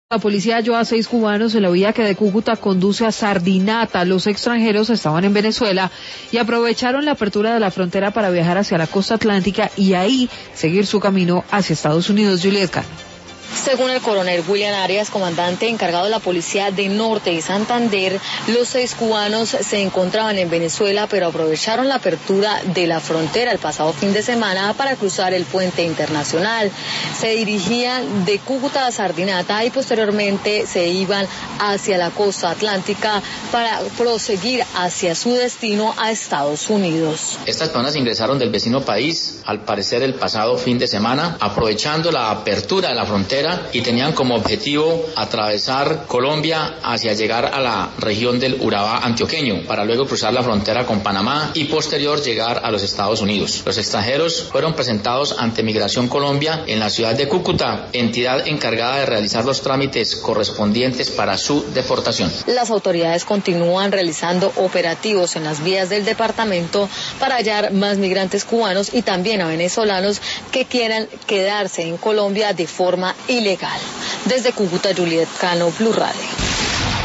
La policía halló a 6 cubanos en la vía que de Cúcuta conduce a Sardinata. Los extranjeros estaban en Venezuela y aprovecharon la apertura de la frontera para viajar hacia la costa atlántica y ahí seguir su camino hacia Estados Unidos. Juliet Cano. Según el coronel William Arias, comandante encargado de la Policía de Norte y Santander, los 6 cubanos se encontraban en Venezuela, pero aprovecharon la apertura de la frontera el pasado fin de semana para cruzar el puente internacional. Se dirigían de Cúcuta a Sardinata y posteriormente se iban hacia la costa atlántica para proseguir hacia su destino a Estados Unidos. Estas personas ingresaron del vecino país, al parecer el pasado fin de semana, aprovechando la apertura de la frontera y tenían como objetivo atravesar Colombia hacia llegar a la región del Urabá antioqueño para luego cruzar la frontera con Panamá y posterior llegar a los Estados Unidos. Los extranjeros fueron presentados ante Migración Colombia en la ciudad de Cúcuta, entidad encargada de realizar los trámites correspondientes para su deportación. Las autoridades continúan realizando operativos en las vías del departamento para hallar más migrantes cubanos y también a venezolanos que quieran quedarse en Colombia de forma ilegal. Desde Cúcuta, Juliet Cano, Blue Radio.